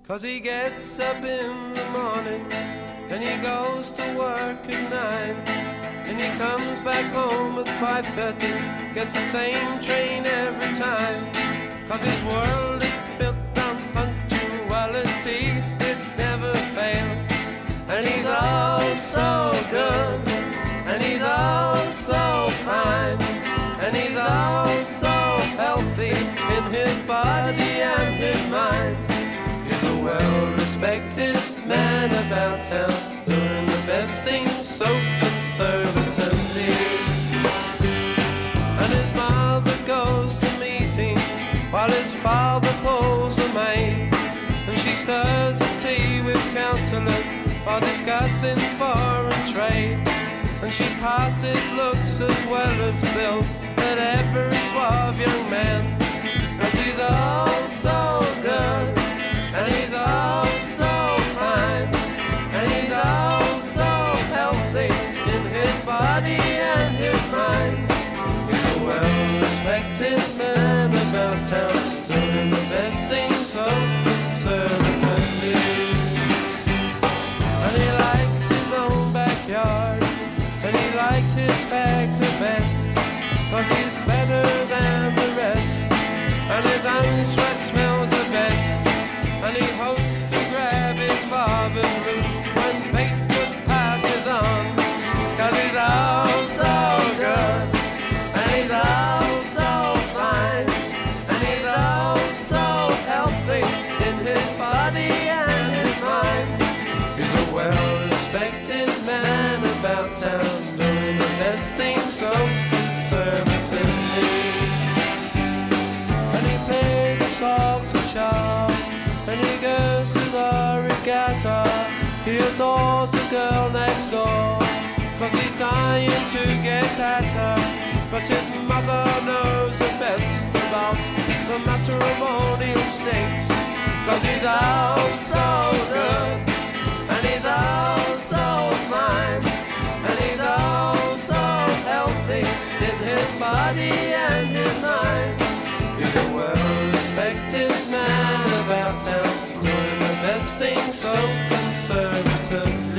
'cause he gets up in the morning and he goes to work at 9, and he comes back home at 5:30, gets the same train every time, 'cause his world is built on punctuality, it never fails. And he's all so good, and he's all so fine, and he's all so healthy in his body and his mind. He's a well-respected man about town, doing the best things so conservatively. And his mother goes to meetings while his father pulls the maid, and she stirs the tea with counsellors while discussing foreign trade. And she passes looks as well as bills at every suave young man, 'cause he's all so good, and he's all so fine, and he's all so healthy in his body and his mind. He's a well-respected man about town, doing the best things so conservatively. And he likes his own backyard, and he likes his fags the best, 'cause he's better than the rest, and his own sweat smells the best. And he hopes to grab his father's root when Batewood passes on, 'cause he's all so good, and he's all so fine, and he's all so healthy in his body and his mind. He's a well-respected man about town, doing the best things so conservatively. And he plays a song to Charles, and he goes to the regatta. He adores the girl next door, 'cause he's dying to get at her. But his mother knows the best about the matrimonial snakes, 'cause he's all so good, and he's all so fine, and he's all so healthy in his body and his mind. He's a well-respected man about town, doing the best things so conservative.